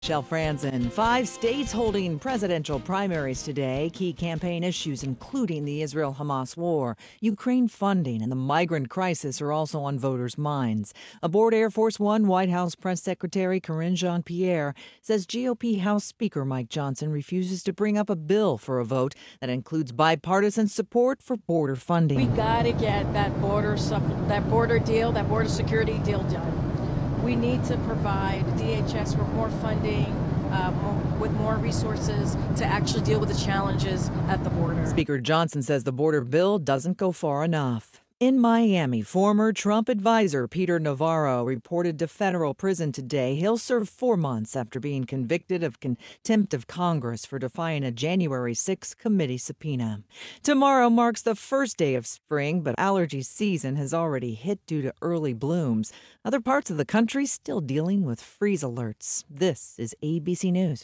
Michelle Franzen. 5 states holding presidential primaries today. Key campaign issues including the Israel-Hamas war, Ukraine funding, and the migrant crisis are also on voters' minds. Aboard Air Force One, White House Press Secretary Karine Jean-Pierre says GOP House Speaker Mike Johnson refuses to bring up a bill for a vote that includes bipartisan support for border funding. We got to get that border security deal done. We need to provide DHS with more funding, with more resources to actually deal with the challenges at the border. Speaker Johnson says the border bill doesn't go far enough. In Miami, former Trump advisor Peter Navarro reported to federal prison today. He'll serve 4 months after being convicted of contempt of Congress for defying a January 6 committee subpoena. Tomorrow marks the first day of spring, but allergy season has already hit due to early blooms. Other parts of the country still dealing with freeze alerts. This is ABC News.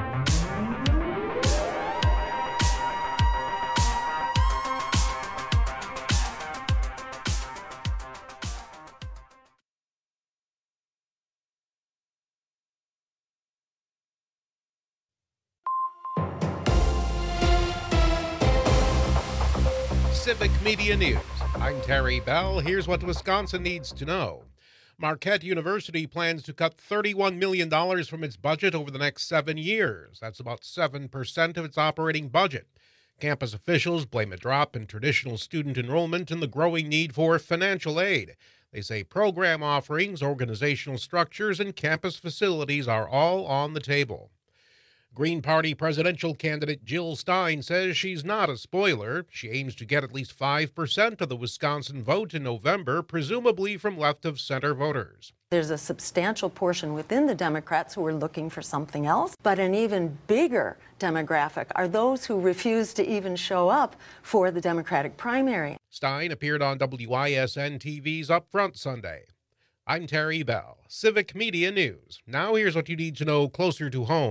Civic Media News. I'm Terry Bell. Here's what Wisconsin needs to know. Marquette University plans to cut $31 million from its budget over the next 7 years. That's about 7% of its operating budget. Campus officials blame a drop in traditional student enrollment and the growing need for financial aid. They say program offerings, organizational structures, and campus facilities are all on the table. Green Party presidential candidate Jill Stein says she's not a spoiler. She aims to get at least 5% of the Wisconsin vote in November, presumably from left-of-center voters. There's a substantial portion within the Democrats who are looking for something else, but an even bigger demographic are those who refuse to even show up for the Democratic primary. Stein appeared on WISN TV's Upfront Sunday. I'm Terry Bell, Civic Media News. Now here's what you need to know closer to home.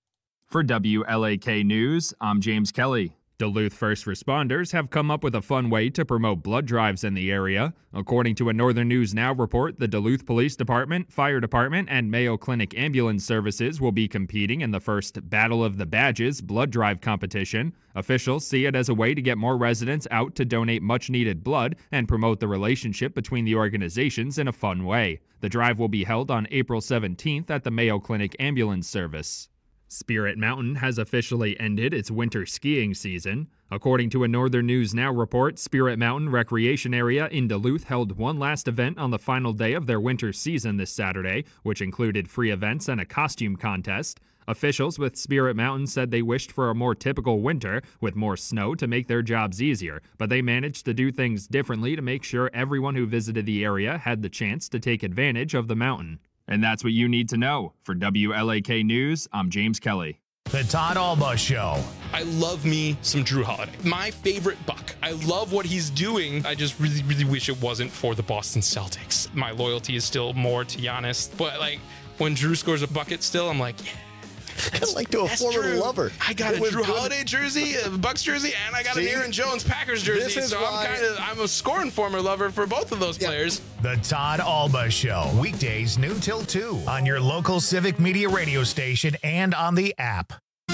For WLAK News, I'm James Kelly. Duluth first responders have come up with a fun way to promote blood drives in the area. According to a Northern News Now report, the Duluth Police Department, Fire Department, and Mayo Clinic Ambulance Services will be competing in the first Battle of the Badges blood drive competition. Officials see it as a way to get more residents out to donate much-needed blood and promote the relationship between the organizations in a fun way. The drive will be held on April 17th at the Mayo Clinic Ambulance Service. Spirit Mountain has officially ended its winter skiing season. According to a Northern News Now report, Spirit Mountain Recreation Area in Duluth held one last event on the final day of their winter season this Saturday, which included free events and a costume contest. Officials with Spirit Mountain said they wished for a more typical winter with more snow to make their jobs easier, but they managed to do things differently to make sure everyone who visited the area had the chance to take advantage of the mountain. And that's what you need to know. For WLAK News, I'm James Kelly. The Todd Alba Show. I love me some Drew Holiday. My favorite Buck. I love what he's doing. I just really, really wish it wasn't for the Boston Celtics. My loyalty is still more to Giannis. But, when Drew scores a bucket still, I'm like, yeah. Kind of like to a former lover. I got a Drew Holiday jersey, a Bucks jersey, and I got an Aaron Jones Packers jersey. So I'm a scoring former lover for both of those players. The Todd Alba Show. Weekdays noon till 2 on your local Civic Media radio station and on the app.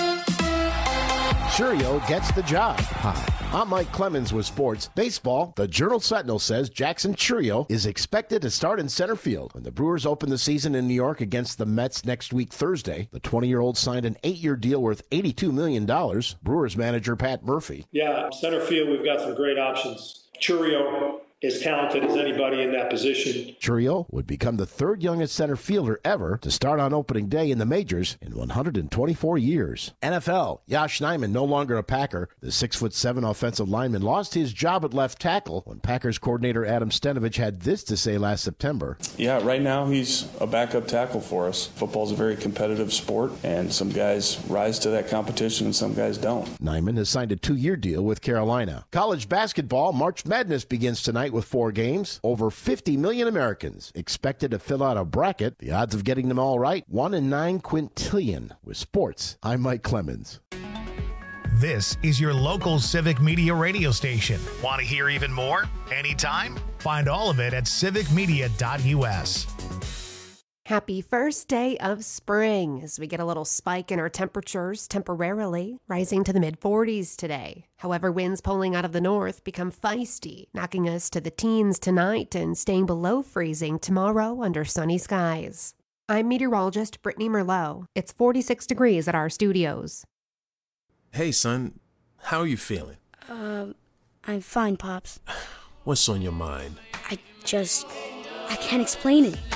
Churio gets the job. Hi, I'm Mike Clemens with sports. Baseball, the Journal-Sentinel says Jackson Churio is expected to start in center field when the Brewers open the season in New York against the Mets next week Thursday. The 20-year-old signed an 8-year deal worth $82 million. Brewers manager Pat Murphy. Yeah, center field, we've got some great options. Churio as talented as anybody in that position. Churio would become the third youngest center fielder ever to start on opening day in the majors in 124 years. NFL, Yosh Nijman no longer a Packer. The 6'7" offensive lineman lost his job at left tackle when Packers coordinator Adam Stenovich had this to say last September. Yeah, right now he's a backup tackle for us. Football's a very competitive sport, and some guys rise to that competition and some guys don't. Nijman has signed a 2-year deal with Carolina. College basketball, March Madness begins tonight with 4 games. Over 50 million Americans expected to fill out a bracket. The odds of getting them all right, 1 in 9 quintillion. With sports, I'm Mike Clemens. This is your local Civic Media radio station. Want to hear even more? Anytime? Find all of it at civicmedia.us. Happy first day of spring as we get a little spike in our temperatures temporarily, rising to the mid-40s today. However, winds pulling out of the north become feisty, knocking us to the teens tonight and staying below freezing tomorrow under sunny skies. I'm meteorologist Brittany Merlot. It's 46 degrees at our studios. Hey, son. How are you feeling? I'm fine, Pops. What's on your mind? I can't explain it.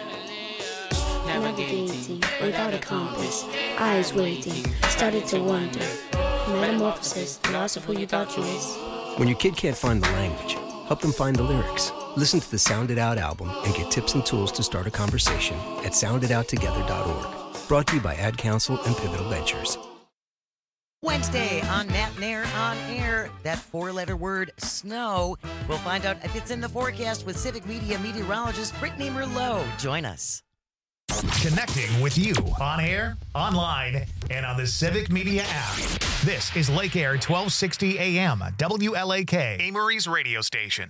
Navigating without a compass, eyes waiting, started to wonder. Metamorphosis, the loss of who you thought you was. When your kid can't find the language, help them find the lyrics. Listen to the Sound It Out album and get tips and tools to start a conversation at sounditouttogether.org. Brought to you by Ad Council and Pivotal Ventures. Wednesday on Matt Nair on Air, that four-letter word, snow. We'll find out if it's in the forecast with Civic Media meteorologist Brittany Merlot. Join us. Connecting with you on air, online, and on the Civic Media app. This is Lake Air 1260 AM, WLAK, Amory's radio station.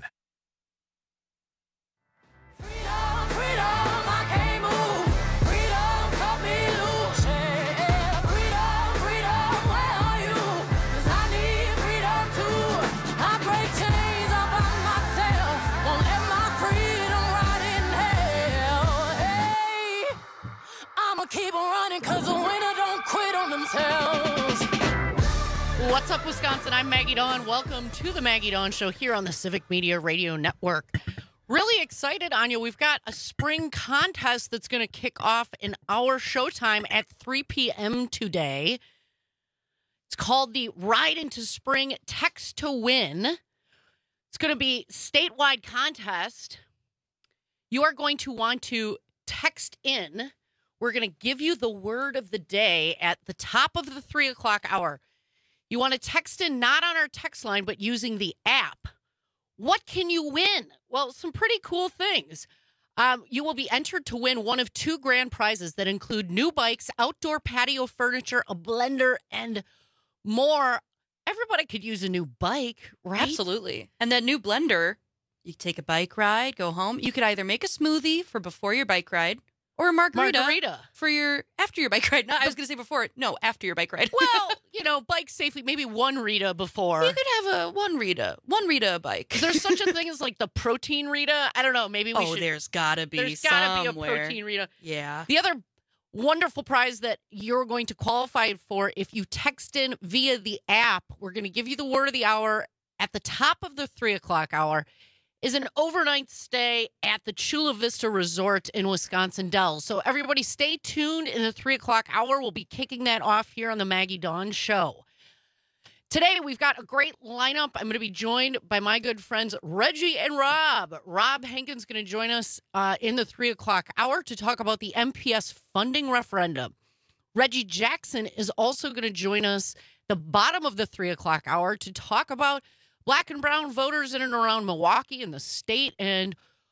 Keep on running because the winner don't quit on themselves. What's up, Wisconsin? I'm Maggie Dawn. Welcome to the Maggie Dawn Show here on the Civic Media Radio Network. Really excited, Anya. We've got a spring contest that's going to kick off in our showtime at 3 p.m. today. It's called the Ride into Spring Text to Win. It's going to be statewide contest. You are going to want to text in. We're going to give you the word of the day at the top of the 3 o'clock hour. You want to text in not on our text line, but using the app. What can you win? Well, some pretty cool things. You will be entered to win one of 2 grand prizes that include new bikes, outdoor patio furniture, a blender, and more. Everybody could use a new bike, right? Absolutely. And that new blender, you take a bike ride, go home. You could either make a smoothie for before your bike ride, or a margarita for after your bike ride. No, I was going to say before. No, after your bike ride. Well, bike safely. Maybe one Rita before. You could have one Rita bike. Is there such a thing as like the protein Rita? I don't know. Maybe we should. There's got to be a protein Rita. Yeah. The other wonderful prize that you're going to qualify for if you text in via the app, we're going to give you the word of the hour at the top of the 3 o'clock hour. Is an overnight stay at the Chula Vista Resort in Wisconsin Dells. So everybody stay tuned in the 3 o'clock hour. We'll be kicking that off here on the Maggie Dawn Show. Today, we've got a great lineup. I'm going to be joined by my good friends Reggie and Rob. Rob Henkin's going to join us in the 3 o'clock hour to talk about the MPS funding referendum. Reggie Jackson is also going to join us the bottom of the 3 o'clock hour to talk about Black and brown voters in and around Milwaukee and the state and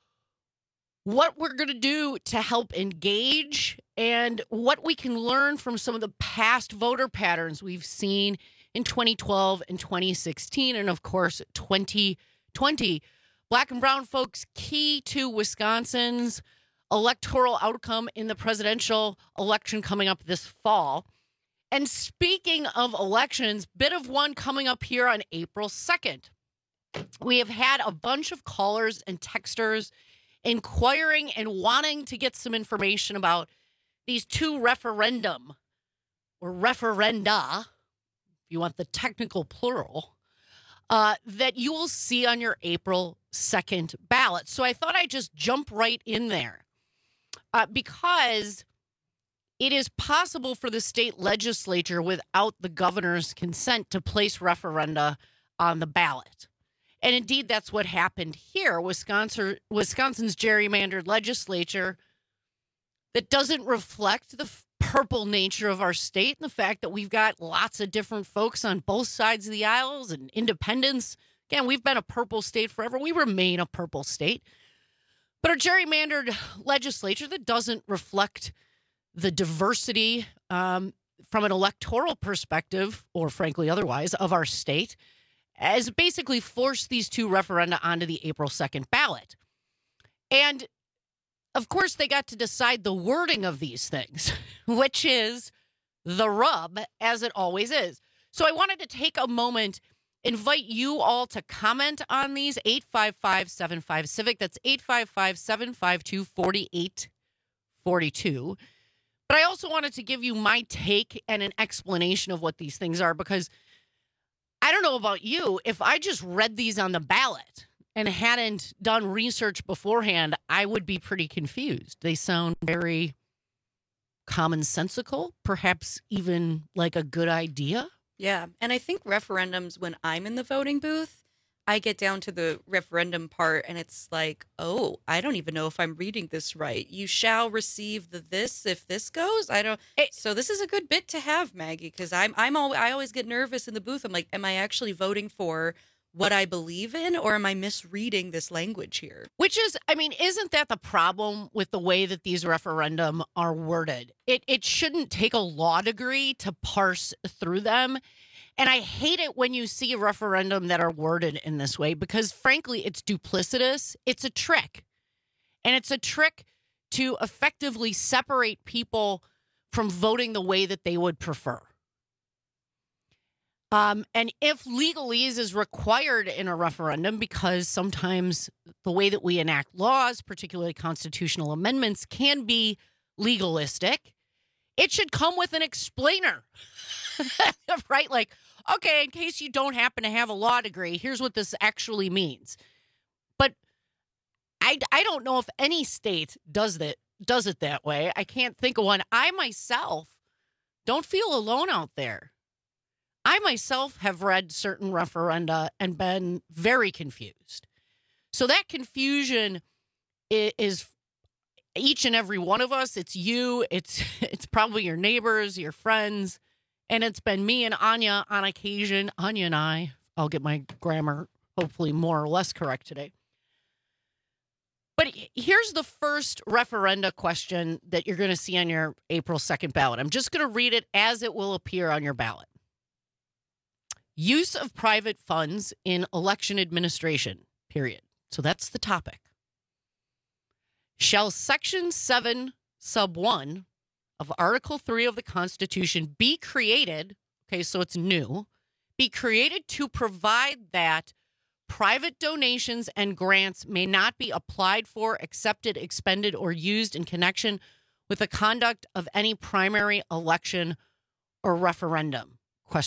what we're going to do to help engage and what we can learn from some of the past voter patterns we've seen in 2012 and 2016 and, of course, 2020. Black and brown folks key to Wisconsin's electoral outcome in the presidential election coming up this fall. And speaking of elections, bit of one coming up here on April 2nd. We have had a bunch of callers and texters inquiring and wanting to get some information about these 2 referenda, if you want the technical plural, that you will see on your April 2nd ballot. So I thought I'd just jump right in there because it is possible for the state legislature without the governor's consent to place referenda on the ballot. And indeed, that's what happened here. Wisconsin's gerrymandered legislature that doesn't reflect the purple nature of our state and the fact that we've got lots of different folks on both sides of the aisles and independents. Again, we've been a purple state forever. We remain a purple state. But a gerrymandered legislature that doesn't reflect the diversity from an electoral perspective, or frankly otherwise, of our state, has basically forced these 2 referenda onto the April 2nd ballot. And of course, they got to decide the wording of these things, which is the rub, as it always is. So I wanted to take a moment, invite you all to comment on these. 855-75-CIVIC. That's 855-752-4842. But I also wanted to give you my take and an explanation of what these things are, because I don't know about you. If I just read these on the ballot and hadn't done research beforehand, I would be pretty confused. They sound very commonsensical, perhaps even like a good idea. Yeah. And I think referendums, when I'm in the voting booth, I get down to the referendum part and it's like, oh, I don't even know if I'm reading this right. You shall receive this if this goes. So this is a good bit to have, Maggie, because I always get nervous in the booth. I'm like, am I actually voting for what I believe in, or am I misreading this language here? Which is, I mean, isn't that the problem with the way that these referendum are worded? It shouldn't take a law degree to parse through them. And I hate it when you see a referendum that are worded in this way, because frankly, it's duplicitous. It's a trick. And it's a trick to effectively separate people from voting the way that they would prefer. And if legalese is required in a referendum, because sometimes the way that we enact laws, particularly constitutional amendments, can be legalistic, it should come with an explainer, right? Like, okay, in case you don't happen to have a law degree, here's what this actually means. But I don't know if any state does it that way. I can't think of one. I myself don't feel alone out there. I myself have read certain referenda and been very confused. So that confusion is each and every one of us. It's you. It's probably your neighbors, your friends. And it's been me and Anya on occasion. Anya and I'll get my grammar hopefully more or less correct today. But here's the first referenda question that you're going to see on your April 2nd ballot. I'm just going to read it as it will appear on your ballot. Use of private funds in election administration, period. So that's the topic. Shall Section 7, Sub 1 of Article 3 of the Constitution be created, okay, so it's new, be created to provide that private donations and grants may not be applied for, accepted, expended, or used in connection with the conduct of any primary election or referendum, ?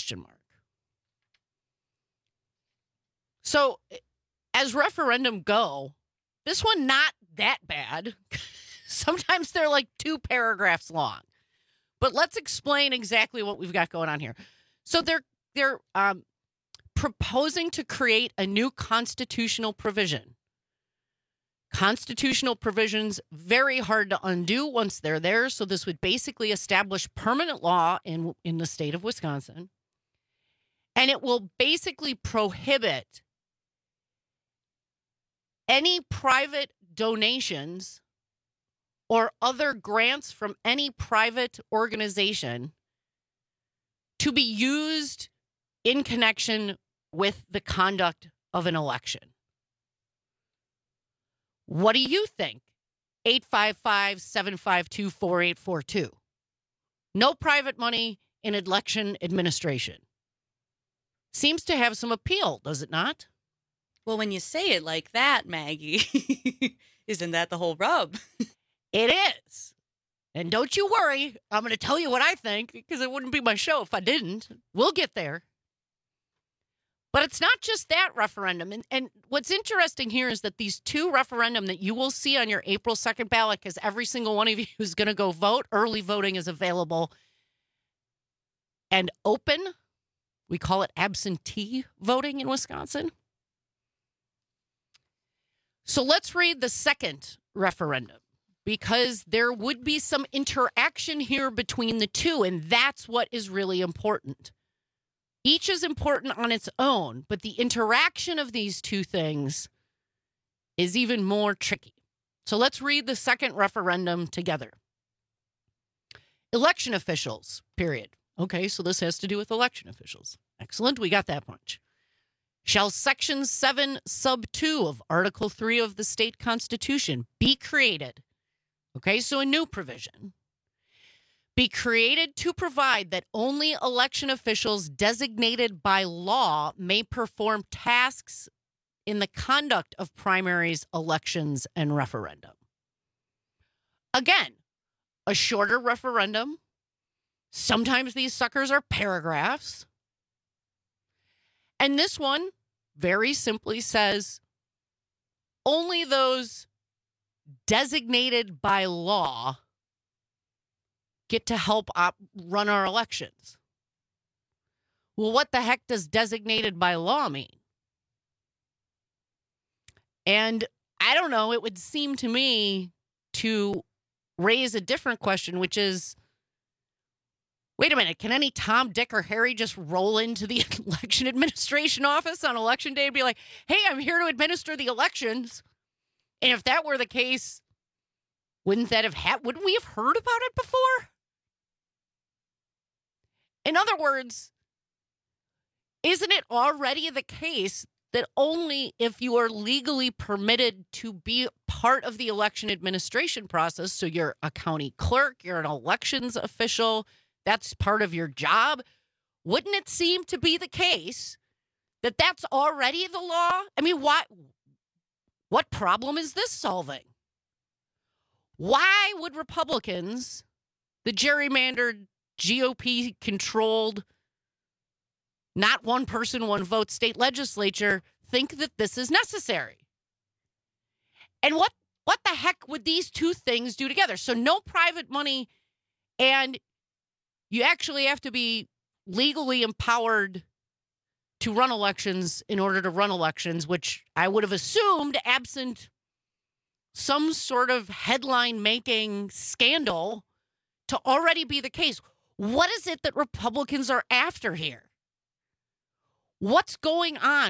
So as referendum go, this one not that bad. Sometimes they're like 2 paragraphs long. But let's explain exactly what we've got going on here. So they're proposing to create a new constitutional provision. Constitutional provisions, very hard to undo once they're there. So this would basically establish permanent law in the state of Wisconsin. And it will basically prohibit any private donations or other grants from any private organization to be used in connection with the conduct of an election. What do you think? 855-752-4842. No private money in election administration. Seems to have some appeal, does it not? Well, when you say it like that, Maggie, isn't that the whole rub? It is. And don't you worry, I'm going to tell you what I think, because it wouldn't be my show if I didn't. We'll get there. But it's not just that referendum. And what's interesting here is that these 2 referendum that you will see on your April 2nd ballot, because every single one of you is going to go vote, early voting is available and open. We call it absentee voting in Wisconsin. So let's read the second referendum, because there would be some interaction here between the 2, and that's what is really important. Each is important on its own, but the interaction of these 2 things is even more tricky. So let's read the second referendum together. Election officials, period. Okay, so this has to do with election officials. Excellent, we got that much. Shall Section 7, Sub 2 of Article 3 of the state constitution be created Okay, so a new provision. Be created to provide that only election officials designated by law may perform tasks in the conduct of primaries, elections, and referendum. Again, a shorter referendum. Sometimes these suckers are paragraphs. And this one very simply says only those designated by law get to help run our elections. Well, what the heck does designated by law mean? And I don't know, it would seem to me to raise a different question, which is, wait a minute, can any Tom, Dick, or Harry just roll into the election administration office on election day and be like, hey, I'm here to administer the elections? And if that were the case, wouldn't we have heard about it before? In other words, isn't it already the case that only if you are legally permitted to be part of the election administration process, so you're a county clerk, you're an elections official, that's part of your job, wouldn't it seem to be the case that that's already the law? I mean, what problem is this solving? Why would Republicans, the gerrymandered, GOP-controlled, not one person, one vote state legislature, think that this is necessary? And what the heck would these two things do together? So no private money, and you actually have to be legally empowered to run elections in order to run elections, which I would have assumed, absent some sort of headline-making scandal, to already be the case. What is it that Republicans are after here? What's going on?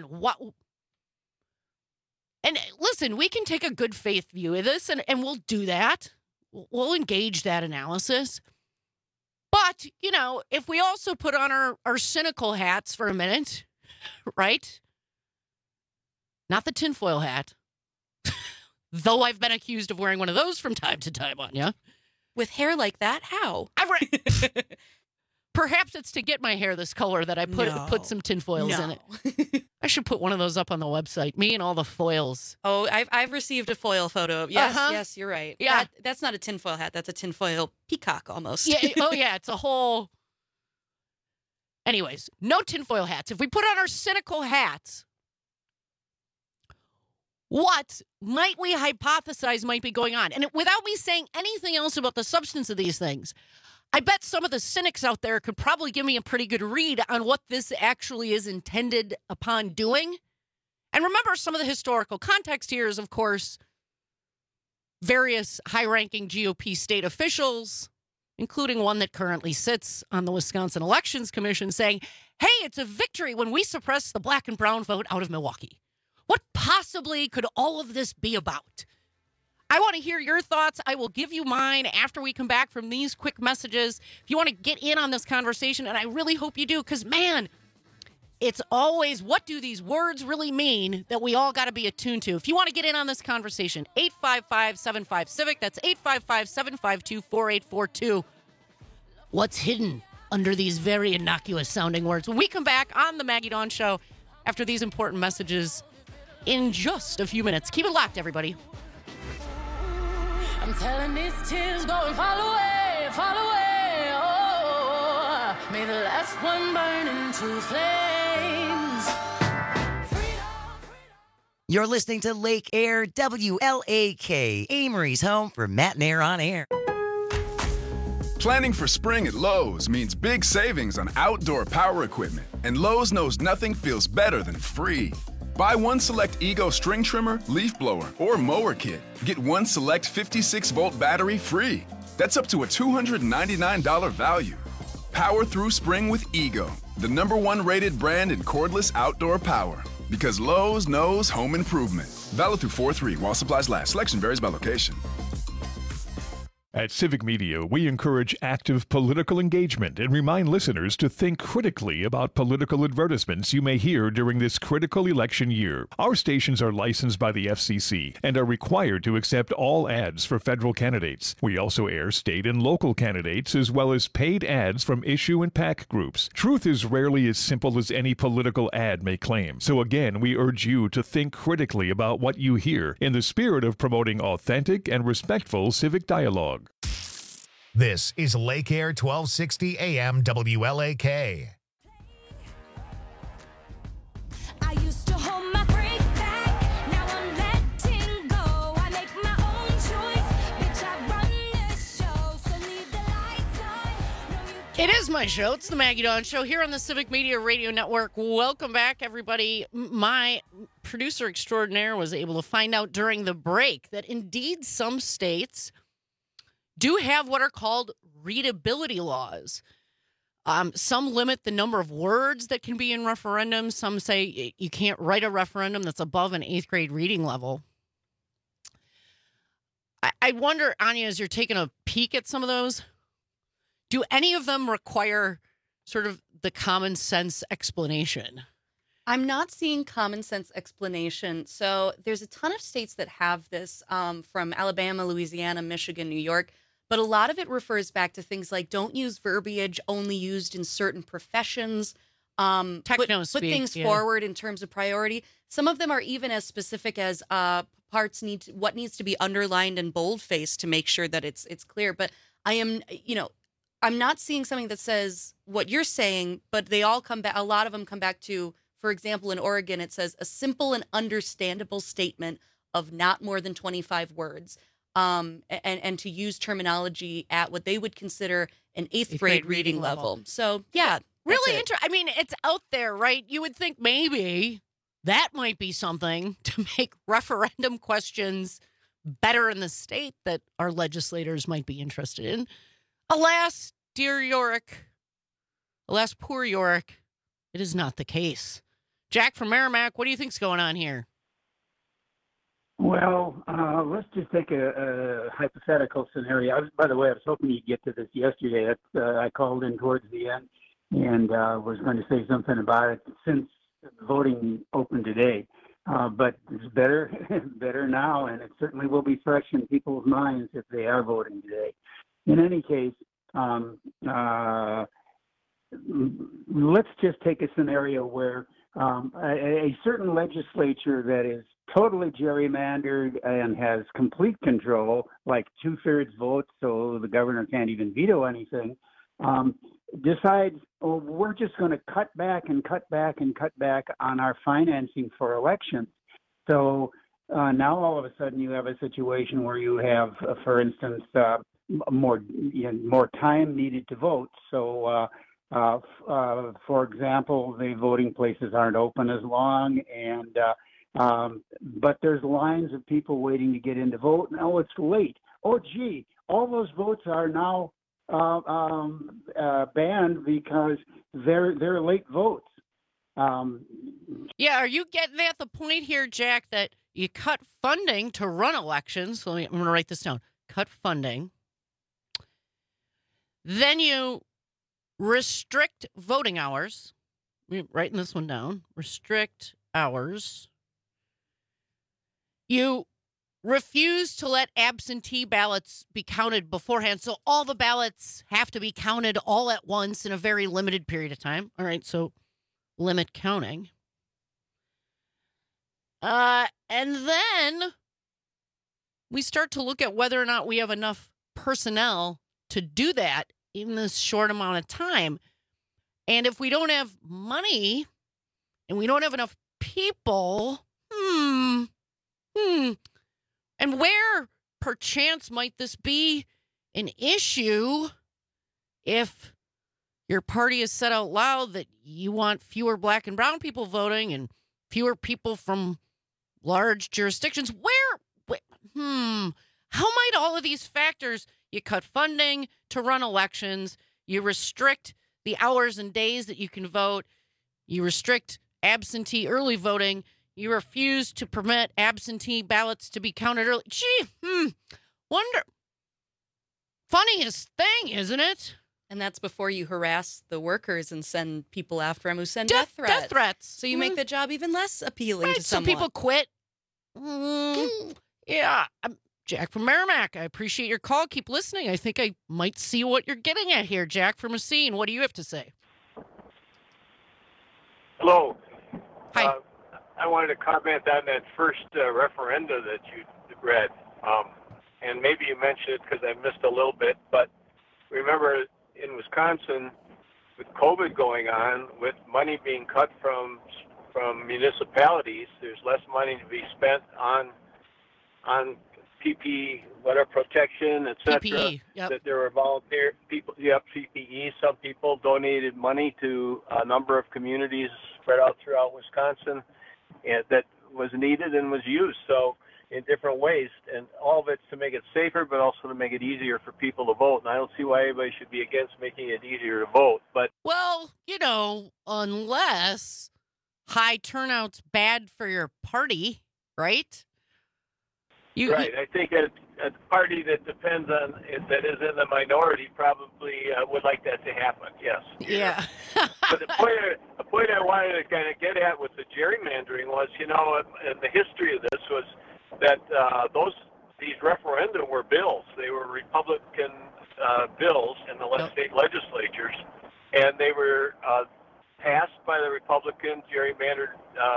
And listen, we can take a good faith view of this, and we'll do that. We'll engage that analysis. But, you know, if we also put on our cynical hats for a minute, right? Not the tinfoil hat. Though I've been accused of wearing one of those from time to time, Anya. With hair like that, how? Perhaps it's to get my hair this color that I put some tinfoils in it. I should put one of those up on the website. Me and all the foils. Oh, I've received a foil photo. Yes, yes, you're right. Yeah. That's not a tinfoil hat. That's a tinfoil peacock almost. Yeah. Oh, yeah. It's a whole... Anyways, no tinfoil hats. If we put on our cynical hats, what might we hypothesize might be going on? And without me saying anything else about the substance of these things, I bet some of the cynics out there could probably give me a pretty good read on what this actually is intended upon doing. And remember, some of the historical context here is, of course, various high-ranking GOP state officials, including one that currently sits on the Wisconsin Elections Commission, saying, hey, it's a victory when we suppress the black and brown vote out of Milwaukee. What possibly could all of this be about? I want to hear your thoughts. I will give you mine after we come back from these quick messages. If you want to get in on this conversation, and I really hope you do, because, man, it's always, what do these words really mean that we all got to be attuned to? If you want to get in on this conversation, 855-75-CIVIC. That's 855-752-4842. What's hidden under these very innocuous-sounding words? When we come back on the Maggie Dawn Show after these important messages in just a few minutes. Keep it locked, everybody. I'm telling these tears go and fall away, oh, may the last one burn into flames. You're listening to Lake Air, WLAK, Amory's home for Matt and Air on Air. Planning for spring at Lowe's means big savings on outdoor power equipment, and Lowe's knows nothing feels better than free. Buy one select Ego string trimmer, leaf blower, or mower kit. Get one select 56-volt battery free. That's up to a $299 value. Power through spring with Ego, the #1 rated brand in cordless outdoor power. Because Lowe's knows home improvement. Valid through 4/3 while supplies last. Selection varies by location. At Civic Media, we encourage active political engagement and remind listeners to think critically about political advertisements you may hear during this critical election year. Our stations are licensed by the FCC and are required to accept all ads for federal candidates. We also air state and local candidates as well as paid ads from issue and PAC groups. Truth is rarely as simple as any political ad may claim. So again, we urge you to think critically about what you hear in the spirit of promoting authentic and respectful civic dialogue. This is Lake Air 1260 AM WLAK. I used to hold my freak back, now I'm letting go. I make my own choice, bitch, I run this show, so leave the lights on. It is my show. It's the Maggie Dawn Show here on the Civic Media Radio Network. Welcome back, everybody. My producer extraordinaire was able to find out during the break that indeed some states do have what are called readability laws. Some limit the number of words that can be in referendums. Some say you can't write a referendum that's above an 8th grade reading level. I wonder, Anya, as you're taking a peek at some of those, do any of them require sort of the common sense explanation? I'm not seeing common sense explanation. So there's a ton of states that have this, from Alabama, Louisiana, Michigan, New York. But a lot of it refers back to things like don't use verbiage only used in certain professions. Put things forward in terms of priority. Some of them are even as specific as what needs to be underlined and boldfaced to make sure that it's clear. But I'm not seeing something that says what you're saying, but they all come back. A lot of them come back to, for example, in Oregon, it says a simple and understandable statement of not more than 25 words. And to use terminology at what they would consider an 8th grade reading level. So, yeah. Really interesting. I mean, it's out there, right? You would think maybe that might be something to make referendum questions better in the state that our legislators might be interested in. Alas, dear Yorick, alas, poor Yorick, it is not the case. Jack from Merrimack, what do you think's going on here? Well, let's just take a hypothetical scenario. By the way, I was hoping you'd get to this yesterday. I called in towards the end and was going to say something about it since voting opened today. But it's better now, and it certainly will be fresh in people's minds if they are voting today. In any case, let's just take a scenario where a certain legislature that is totally gerrymandered and has complete control, like 2/3 votes, so the governor can't even veto anything, decides, oh, we're just going to cut back on our financing for elections. So now all of a sudden you have a situation where you have, for instance, more time needed to vote. So, for example, the voting places aren't open as long, and but there's lines of people waiting to get in to vote. Now it's late. Oh, gee, all those votes are now banned because they're late votes. Yeah, are you getting at the point here, Jack, that you cut funding to run elections? So I'm going to write this down. Cut funding. Then you restrict voting hours. I'm writing this one down. Restrict hours. You refuse to let absentee ballots be counted beforehand. So all the ballots have to be counted all at once in a very limited period of time. All right, so limit counting. And then we start to look at whether or not we have enough personnel to do that in this short amount of time. And if we don't have money and we don't have enough people, and where, perchance, might this be an issue if your party has said out loud that you want fewer black and brown people voting and fewer people from large jurisdictions? How might all of these factors, you cut funding to run elections, you restrict the hours and days that you can vote, you restrict absentee early voting, you refuse to permit absentee ballots to be counted early. Wonder. Funniest thing, isn't it? And that's before you harass the workers and send people after them who send Death death threats. threats. So you make the job even less appealing Right, to so someone. people quit. Yeah, I'm Jack from Merrimack. I appreciate your call. Keep listening. I think I might see what you're getting at here, Jack from Racine. What do you have to say? Hello. Hi. I wanted to comment on that first referenda that you read. And maybe you mentioned it because I missed a little bit, but remember in Wisconsin, with COVID going on, with money being cut from municipalities, there's less money to be spent on PPE, whatever, protection, etc. PPE, yep. That there were volunteer people. Yep, PPE. Some people donated money to a number of communities spread out throughout Wisconsin, and that was needed and was used. So in different ways, and all of it's to make it safer, but also to make it easier for people to vote. And I don't see why anybody should be against making it easier to vote. But Well, unless high turnout's bad for your party, right? Right. I think a party that depends on that is in the minority probably would like that to happen. Yes. Yeah. But the point I wanted to kind of get at with the gerrymandering was, and the history of this was that these referenda were bills. They were Republican bills in the state legislatures, and they were passed by the Republican gerrymandered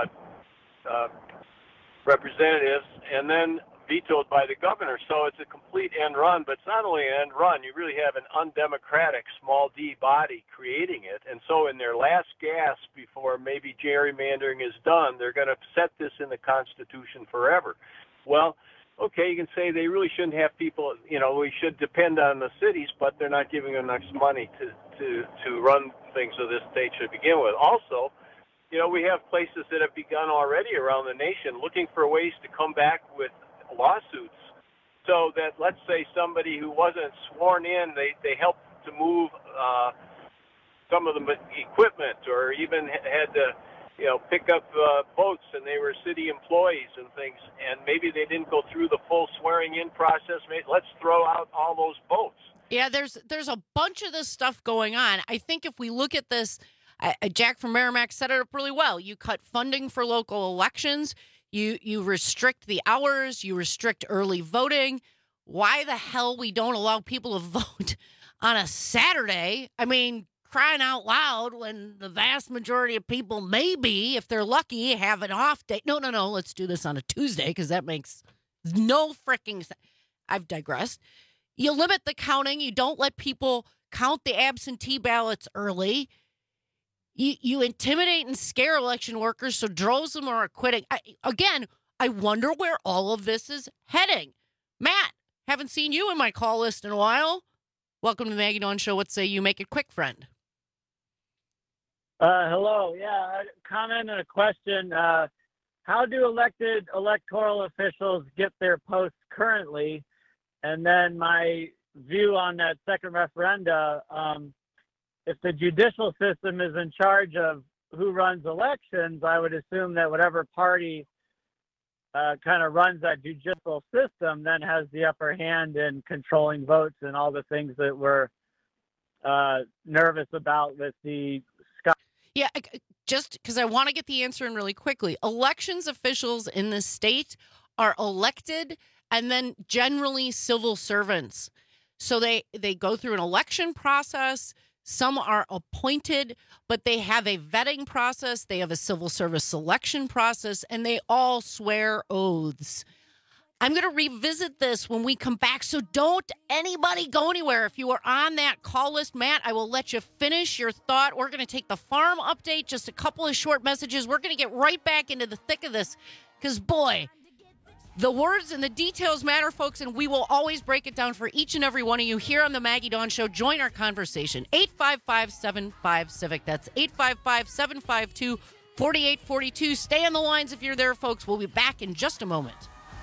representatives, and then vetoed by the governor. So it's a complete end run, but it's not only an end run, you really have an undemocratic small d body creating it. And so in their last gasp before maybe gerrymandering is done, they're going to set this in the Constitution forever. Well, okay, you can say they really shouldn't have people, we should depend on the cities, but they're not giving them enough money to run things of this state to begin with. Also, we have places that have begun already around the nation looking for ways to come back with lawsuits, so that, let's say, somebody who wasn't sworn in, they helped to move some of the equipment, or even had to pick up votes, and they were city employees and things, and maybe they didn't go through the full swearing in process. Let's throw out all those votes. Yeah, there's a bunch of this stuff going on. I think if we look at this, Jack from Merrimack set it up really well. You cut funding for local elections. You restrict the hours. You restrict early voting. Why the hell we don't allow people to vote on a Saturday? I mean, crying out loud, when the vast majority of people, maybe, if they're lucky, have an off day. No, let's do this on a Tuesday, because that makes no freaking sense. I've digressed. You limit the counting. You don't let people count the absentee ballots early. You intimidate and scare election workers, so droves of them are quitting. I wonder where all of this is heading. Matt, haven't seen you in my call list in a while. Welcome to the Maggie Dawn Show. What say you? Make it quick, friend. Hello. Yeah, a comment and a question. How do elected electoral officials get their posts currently? And then my view on that second referenda, if the judicial system is in charge of who runs elections, I would assume that whatever party kind of runs that judicial system then has the upper hand in controlling votes and all the things that we're nervous about with the Scott. Yeah, just because I want to get the answer in really quickly. Elections officials in the state are elected and then generally civil servants. So they go through an election process. Some are appointed, but they have a vetting process. They have a civil service selection process, and they all swear oaths. I'm going to revisit this when we come back, so don't anybody go anywhere. If you are on that call list, Matt, I will let you finish your thought. We're going to take the farm update, just a couple of short messages. We're going to get right back into the thick of this because, boy, the words and the details matter, folks, and we will always break it down for each and every one of you here on the Maggie Dawn Show. Join our conversation. 855-75-CIVIC. That's 855-752-4842. Stay on the lines if you're there, folks. We'll be back in just a moment.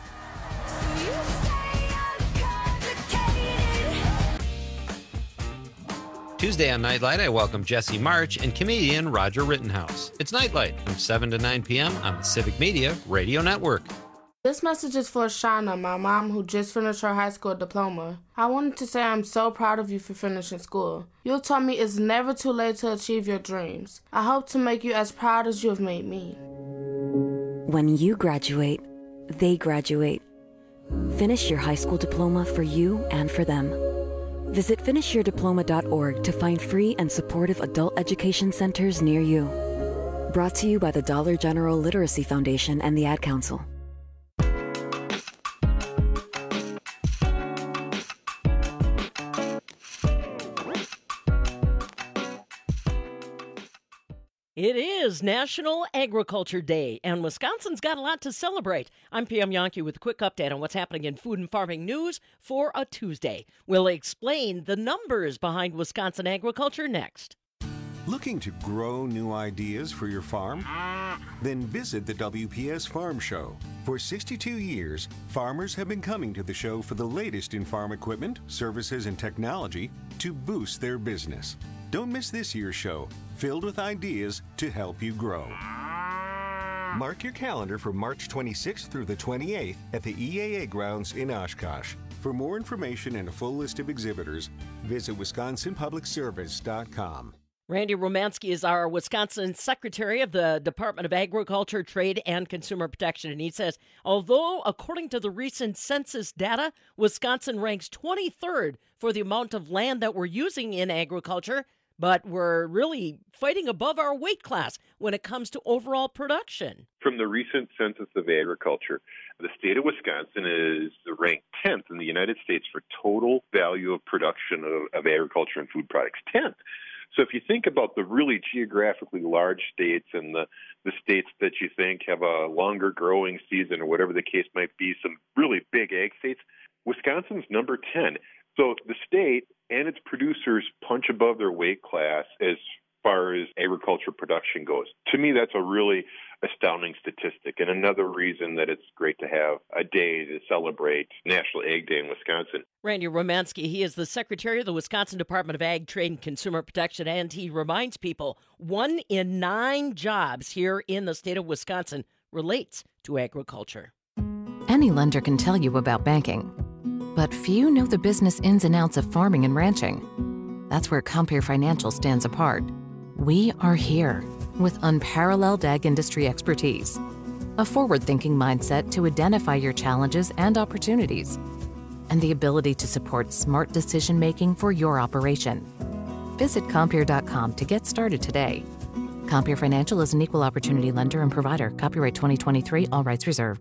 Tuesday on Nightlight, I welcome Jesse March and comedian Roger Rittenhouse. It's Nightlight from 7 to 9 p.m. on the Civic Media Radio Network. This message is for Shauna, my mom, who just finished her high school diploma. I wanted to say I'm so proud of you for finishing school. You taught me it's never too late to achieve your dreams. I hope to make you as proud as you have made me. When you graduate, they graduate. Finish your high school diploma for you and for them. Visit finishyourdiploma.org to find free and supportive adult education centers near you. Brought to you by the Dollar General Literacy Foundation and the Ad Council. It is National Agriculture Day, and Wisconsin's got a lot to celebrate. I'm Pam Yonke with a quick update on what's happening in food and farming news for a Tuesday. We'll explain the numbers behind Wisconsin agriculture next. Looking to grow new ideas for your farm? Then visit the WPS Farm Show. For 62 years, farmers have been coming to the show for the latest in farm equipment, services, and technology to boost their business. Don't miss this year's show, filled with ideas to help you grow. Mark your calendar for March 26th through the 28th at the EAA grounds in Oshkosh. For more information and a full list of exhibitors, visit wisconsinpublicservice.com. Randy Romansky is our Wisconsin Secretary of the Department of Agriculture, Trade, and Consumer Protection. And he says, although according to the recent census data, Wisconsin ranks 23rd for the amount of land that we're using in agriculture, but we're really fighting above our weight class when it comes to overall production. From the recent Census of Agriculture, the state of Wisconsin is ranked 10th in the United States for total value of production of agriculture and food products. 10th. So if you think about the really geographically large states and the states that you think have a longer growing season or whatever the case might be, some really big ag states, Wisconsin's number 10. So the state and its producers punch above their weight class as far as agriculture production goes. To me, that's a really astounding statistic, and another reason that it's great to have a day to celebrate National Ag Day in Wisconsin. Randy Romansky, he is the Secretary of the Wisconsin Department of Ag, Trade, and Consumer Protection, and he reminds people 1 in 9 jobs here in the state of Wisconsin relates to agriculture. Any lender can tell you about banking, but few know the business ins and outs of farming and ranching. That's where Compeer Financial stands apart. We are here with unparalleled ag industry expertise, a forward-thinking mindset to identify your challenges and opportunities, and the ability to support smart decision-making for your operation. Visit Compeer.com to get started today. Compeer Financial is an equal opportunity lender and provider. Copyright 2023, all rights reserved.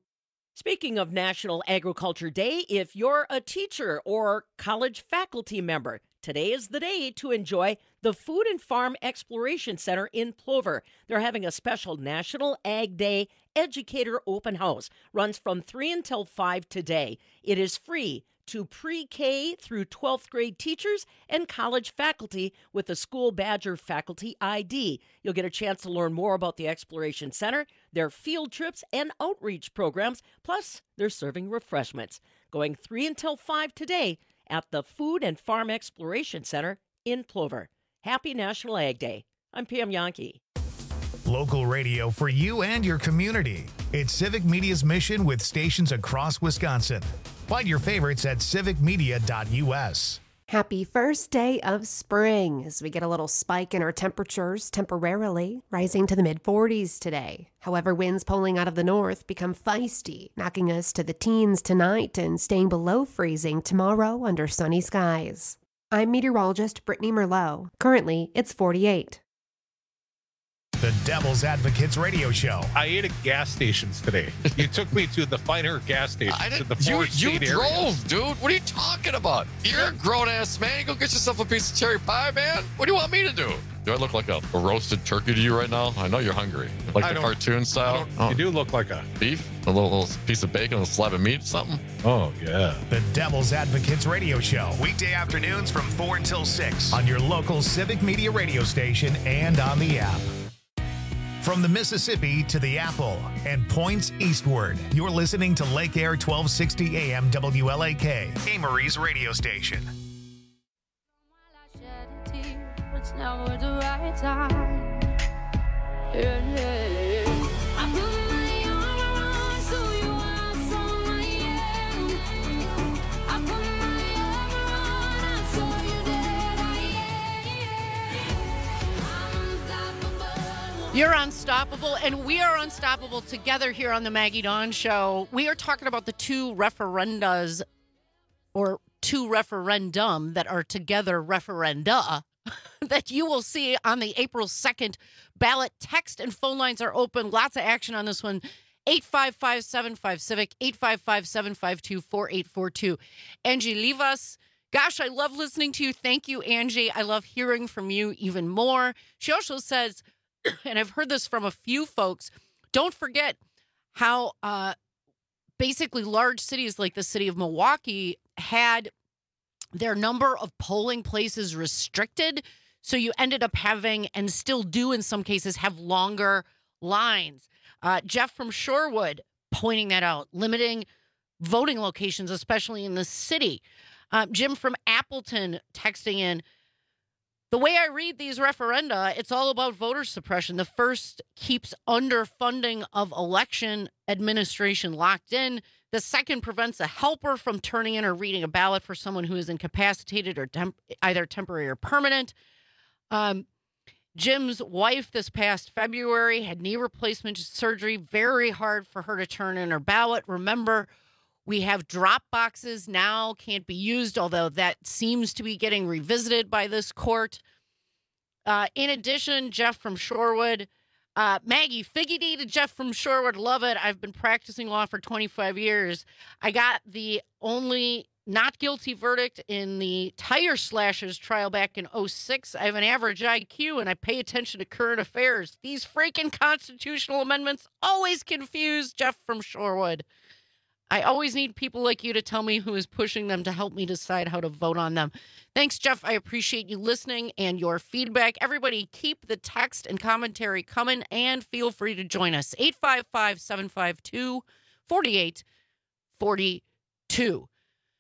Speaking of National Agriculture Day, if you're a teacher or college faculty member, today is the day to enjoy the Food and Farm Exploration Center in Plover. They're having a special National Ag Day Educator Open House. Runs from 3 until 5 today. It is free to pre-K through 12th grade teachers and college faculty with a School Badger Faculty ID. You'll get a chance to learn more about the Exploration Center, their field trips and outreach programs, plus they're serving refreshments. Going 3 until 5 today at the Food and Farm Exploration Center in Plover. Happy National Ag Day. I'm Pam Yonke. Local radio for you and your community. It's Civic Media's mission with stations across Wisconsin. Find your favorites at civicmedia.us. Happy first day of spring as we get a little spike in our temperatures temporarily, rising to the mid-40s today. However, winds pulling out of the north become feisty, knocking us to the teens tonight and staying below freezing tomorrow under sunny skies. I'm meteorologist Brittany Merlot. Currently, it's 48. The Devil's Advocates radio show. I ate at gas stations today. You took me to the finer gas stations. You drove, dude. What are you talking about? You're a grown-ass man. You go get yourself a piece of cherry pie, man. What do you want me to do? Do I look like a roasted turkey to you right now? I know you're hungry. Like the cartoon style? You do look like a... Beef? A little piece of bacon, a slab of meat, something? Oh, yeah. The Devil's Advocates radio show. Weekday afternoons from 4 until 6 on your local Civic Media radio station and on the app. From the Mississippi to the Apple and points eastward, you're listening to Lake Air 1260 AM WLAK, Amory's radio station. It's never the right time. I put my arm around so you You're unstoppable, and we are unstoppable together here on the Maggie Dawn Show. We are talking about the two referendas, or two referendum that are together referenda, that you will see on the April 2nd ballot. Text and phone lines are open. Lots of action on this one. 855-75-CIVIC, 855-752-4842. Angie Livas. Gosh, I love listening to you. Thank you, Angie. I love hearing from you even more. She also says, and I've heard this from a few folks, don't forget how basically large cities like the city of Milwaukee had their number of polling places restricted. So you ended up having, and still do in some cases, have longer lines. Jeff from Shorewood pointing that out, limiting voting locations, especially in the city. Jim from Appleton texting in, the way I read these referenda, it's all about voter suppression. The first keeps underfunding of election administration locked in. The second prevents a helper from turning in or reading a ballot for someone who is incapacitated or either temporary or permanent. Jim's wife this past February had knee replacement surgery. Very hard for her to turn in her ballot. Remember, we have drop boxes now, can't be used, although that seems to be getting revisited by this court. In addition, Jeff from Shorewood, Maggie, Figgity to Jeff from Shorewood, love it. I've been practicing law for 25 years. I got the only not guilty verdict in the Tire Slashers trial back in 06. I have an average IQ and I pay attention to current affairs. These freaking constitutional amendments always confuse Jeff from Shorewood. I always need people like you to tell me who is pushing them to help me decide how to vote on them. Thanks, Jeff. I appreciate you listening and your feedback. Everybody, keep the text and commentary coming, and feel free to join us. 855-752-4842.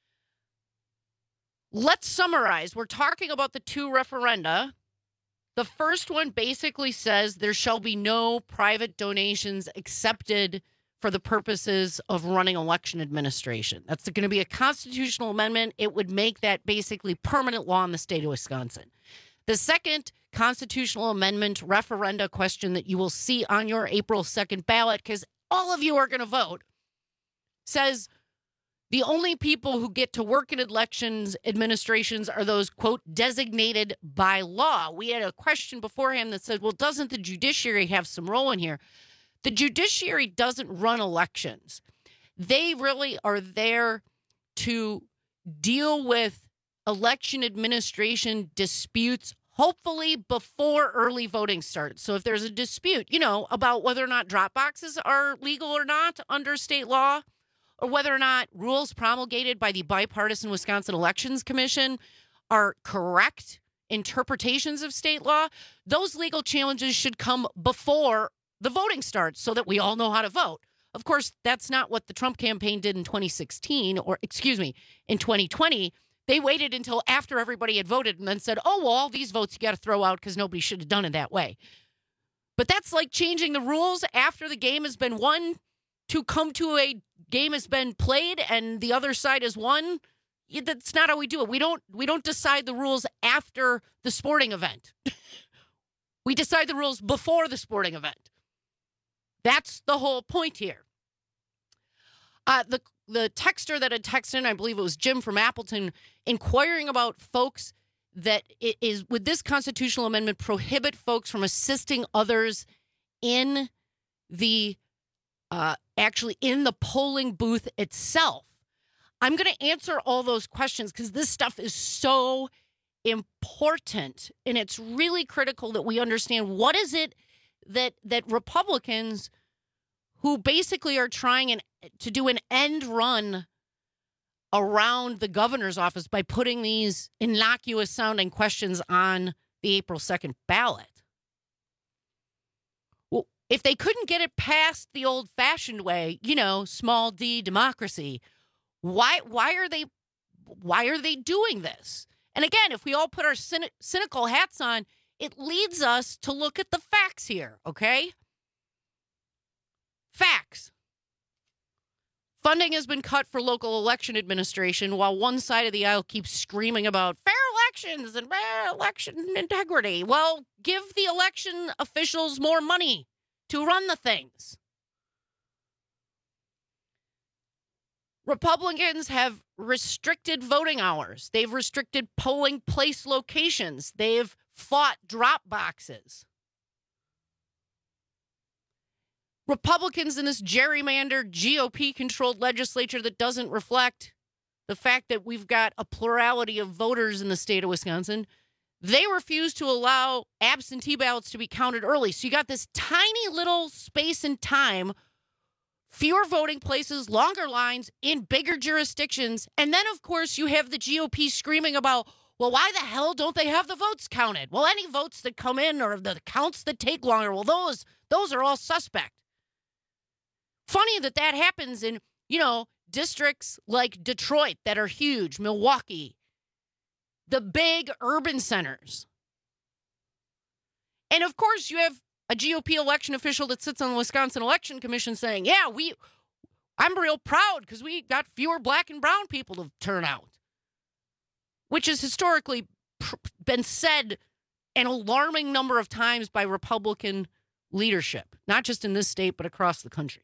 Let's summarize. We're talking about the two referenda. The first one basically says there shall be no private donations accepted for the purposes of running election administration. That's going to be a constitutional amendment. It would make that basically permanent law in the state of Wisconsin. The second constitutional amendment referenda question that you will see on your April 2nd ballot, because all of you are going to vote, says the only people who get to work in elections administrations are those, quote, designated by law. We had a question beforehand that said, well, doesn't the judiciary have some role in here? The judiciary doesn't run elections. They really are there to deal with election administration disputes, hopefully before early voting starts. So if there's a dispute, about whether or not drop boxes are legal or not under state law, or whether or not rules promulgated by the bipartisan Wisconsin Elections Commission are correct interpretations of state law, those legal challenges should come before the voting starts so that we all know how to vote. Of course, that's not what the Trump campaign did in 2016, in 2020. They waited until after everybody had voted and then said, oh, well, all these votes you got to throw out because nobody should have done it that way. But that's like changing the rules after the game has been won to come to a game has been played and the other side has won. That's not how we do it. We don't decide the rules after the sporting event. We decide the rules before the sporting event. That's the whole point here. The texter that had texted in, I believe it was Jim from Appleton, inquiring about folks that would this constitutional amendment prohibit folks from assisting others in the actually in the polling booth itself. I'm going to answer all those questions because this stuff is so important, and it's really critical that we understand what is it that Republicans who basically are trying to do an end run around the governor's office by putting these innocuous sounding questions on the April 2nd ballot. Well, if they couldn't get it past the old fashioned way, small d democracy, why are they doing this? And again, if we all put our cynical hats on, it leads us to look at the facts here, okay? Facts. Funding has been cut for local election administration while one side of the aisle keeps screaming about fair elections and election integrity. Well, give the election officials more money to run the things. Republicans have restricted voting hours. They've restricted polling place locations. They've fought drop boxes. Republicans in this gerrymandered GOP-controlled legislature that doesn't reflect the fact that we've got a plurality of voters in the state of Wisconsin, they refuse to allow absentee ballots to be counted early. So you got this tiny little space and time, fewer voting places, longer lines in bigger jurisdictions. And then, of course, you have the GOP screaming about, well, why the hell don't they have the votes counted? Well, any votes that come in or the counts that take longer, well, those are all suspect. Funny that happens in, districts like Detroit that are huge, Milwaukee, the big urban centers. And of course, you have a GOP election official that sits on the Wisconsin Election Commission saying, yeah, I'm real proud because we got fewer black and brown people to turn out, which has historically been said an alarming number of times by Republican leadership, not just in this state, but across the country.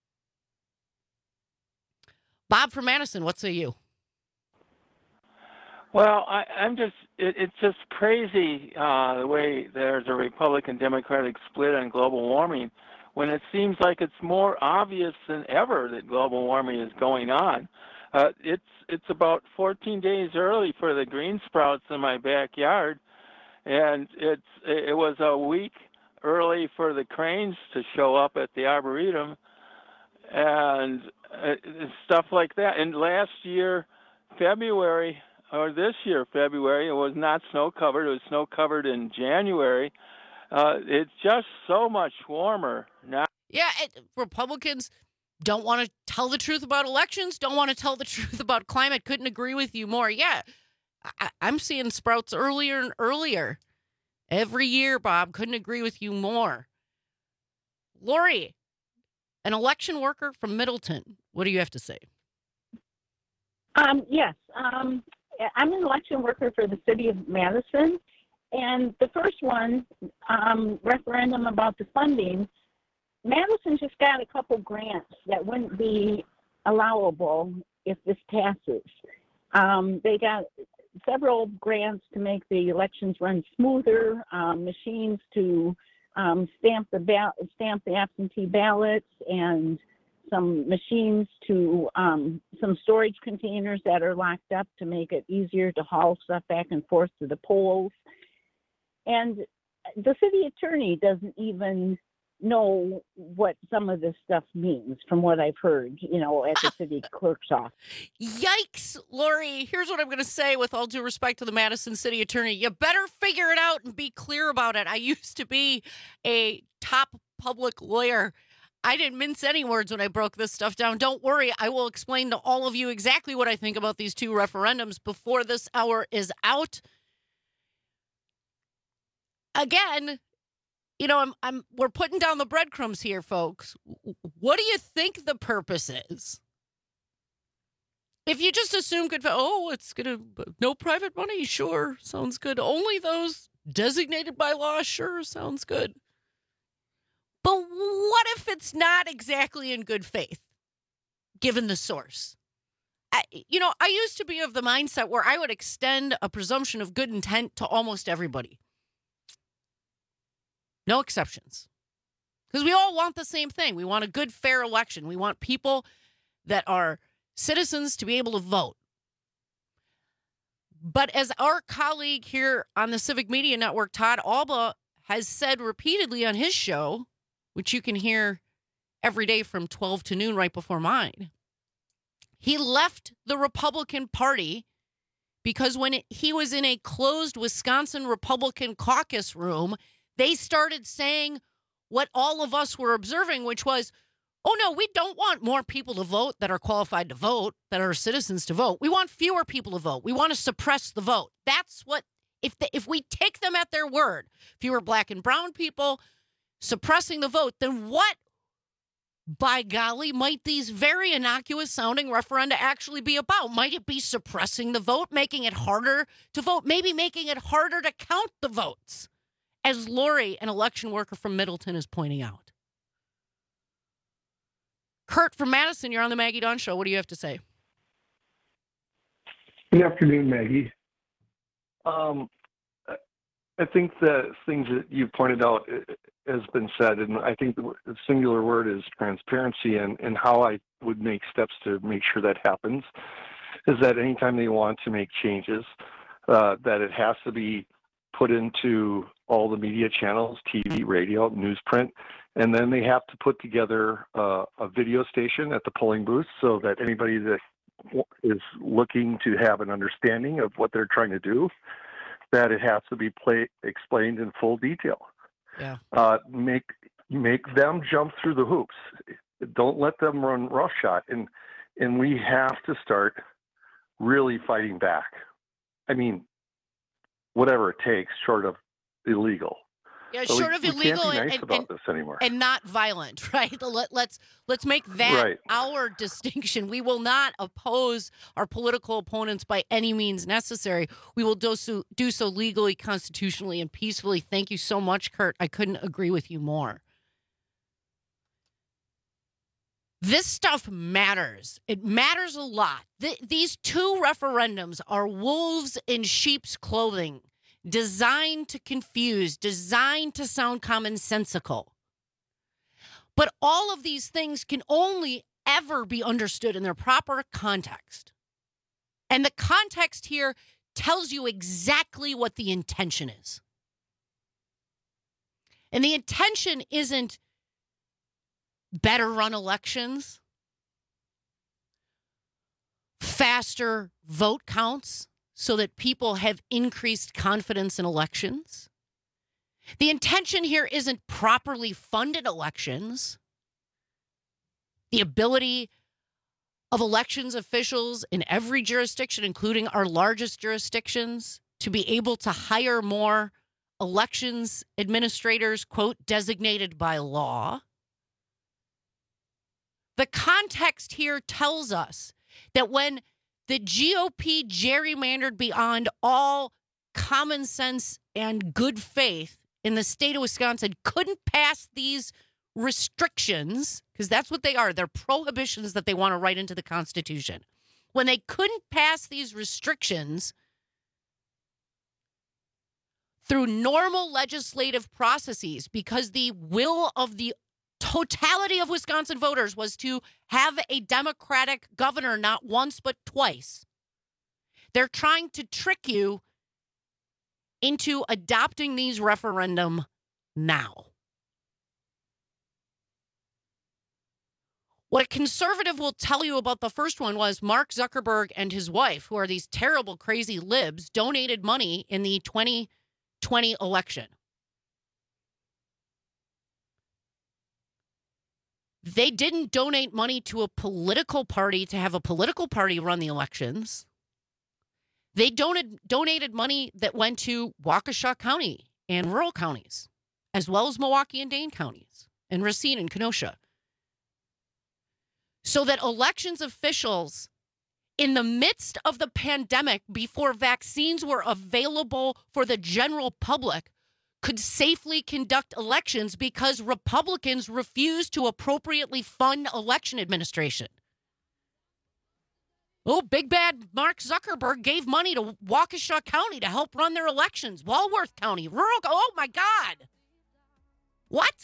Bob from Madison, what say you? Well, it's just crazy the way there's a Republican-Democratic split on global warming when it seems like it's more obvious than ever that global warming is going on. It's about 14 days early for the green sprouts in my backyard, and it was a week early for the cranes to show up at the Arboretum, and stuff like that. And last year, February, or this year, February, it was not snow-covered. It was snow-covered in January. It's just so much warmer now. Yeah, Republicans don't want to tell the truth about elections, don't want to tell the truth about climate. Couldn't agree with you more. Yeah, I'm seeing sprouts earlier and earlier. Every year, Bob. Couldn't agree with you more. Lori, an election worker from Middleton. What do you have to say? Yes. I'm an election worker for the city of Madison. And the first one, referendum about the funding, Madison just got a couple grants that wouldn't be allowable if this passes. They got several grants to make the elections run smoother, machines to stamp the absentee ballots, and some machines to some storage containers that are locked up to make it easier to haul stuff back and forth to the polls. And the city attorney doesn't even know what some of this stuff means from what I've heard, at the city clerk's office. Yikes, Lori. Here's what I'm going to say with all due respect to the Madison city attorney. You better figure it out and be clear about it. I used to be a top public lawyer. I didn't mince any words when I broke this stuff down. Don't worry. I will explain to all of you exactly what I think about these two referendums before this hour is out. Again, we're putting down the breadcrumbs here, folks. What do you think the purpose is? If you just assume it's no private money, sure, sounds good. Only those designated by law, sure, sounds good. But what if it's not exactly in good faith, given the source? I used to be of the mindset where I would extend a presumption of good intent to almost everybody. No exceptions. Because we all want the same thing. We want a good, fair election. We want people that are citizens to be able to vote. But as our colleague here on the Civic Media Network, Todd Alba, has said repeatedly on his show, which you can hear every day from 12 to noon right before mine, he left the Republican Party because when he was in a closed Wisconsin Republican caucus room, they started saying what all of us were observing, which was, oh, no, we don't want more people to vote that are qualified to vote, that are citizens to vote. We want fewer people to vote. We want to suppress the vote. That's what, if we take them at their word, fewer black and brown people suppressing the vote, then what by golly, might these very innocuous sounding referenda actually be about? Might it be suppressing the vote, making it harder to vote, maybe making it harder to count the votes, as Lori, an election worker from Middleton, is pointing out? Kurt from Madison, you're on the Maggie Dawn Show. What do you have to say? Good afternoon, Maggie. I think the things that you pointed out has been said, and I think the singular word is transparency, and how I would make steps to make sure that happens is that anytime they want to make changes, that it has to be put into all the media channels, TV, radio, newsprint, and then they have to put together a video station at the polling booth so that anybody that is looking to have an understanding of what they're trying to do, that it has to be explained in full detail. Yeah. Make them jump through the hoops. Don't let them run roughshod. And we have to start really fighting back. I mean, whatever it takes, short of illegal. Yeah, But short of we illegal can't be nice about this anymore. and not violent, right? Let's make that Right. our distinction. We will not oppose our political opponents by any means necessary. We will do so legally, constitutionally, and peacefully. Thank you so much, Kurt. I couldn't agree with you more. This stuff matters. It matters a lot. These two referendums are wolves in sheep's clothing, designed to confuse, designed to sound commonsensical. But all of these things can only ever be understood in their proper context. And the context here tells you exactly what the intention is. And the intention isn't better run elections, faster vote counts, so that people have increased confidence in elections. The intention here isn't properly funded elections. The ability of elections officials in every jurisdiction, including our largest jurisdictions, to be able to hire more elections administrators, quote, designated by law. The context here tells us that when the GOP gerrymandered beyond all common sense and good faith in the state of Wisconsin, couldn't pass these restrictions, because that's what they are. They're prohibitions that they want to write into the Constitution. When they couldn't pass these restrictions through normal legislative processes because the will of the totality of Wisconsin voters was to have a Democratic governor not once but twice. They're trying to trick you into adopting these referendum now. What a conservative will tell you about the first one was Mark Zuckerberg and his wife, who are these terrible, crazy libs, donated money in the 2020 election. They didn't donate money to a political party to have a political party run the elections. They donated money that went to Waukesha County and rural counties, as well as Milwaukee and Dane counties, and Racine and Kenosha. So that elections officials, in the midst of the pandemic, before vaccines were available for the general public, could safely conduct elections because Republicans refused to appropriately fund election administration. Oh, big bad Mark Zuckerberg gave money to Waukesha County to help run their elections. Walworth County, rural. Oh, my God. What?